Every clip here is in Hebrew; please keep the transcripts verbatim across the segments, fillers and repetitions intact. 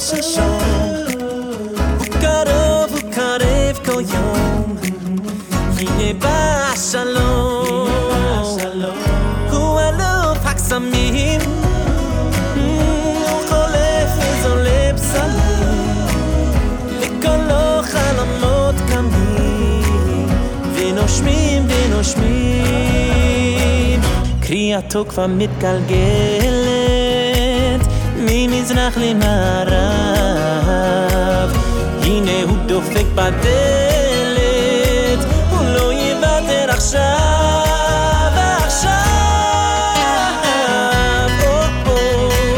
השלשום הוא קרוב, הוא קרב כל יום הנה בא השלום הוא אלוף הקסמים הוא חולף וזולה בשמים לקולו חלומות קמים ונושמים ונושמים קריאתו כבר מתגלגלת ממזרח למערב הנה הוא דופק בדלת הוא לא יוותר עכשיו עכשיו oh, oh.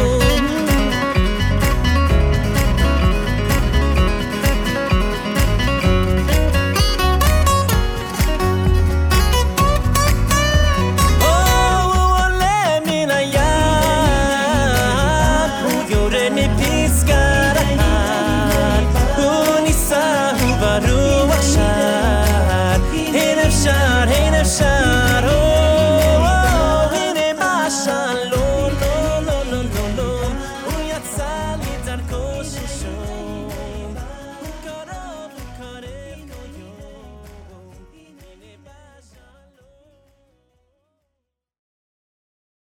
Oh, הוא עולה מן הים הוא יורד מפסגת ההר הוא ניסה הוא ברוח שר אין אפשר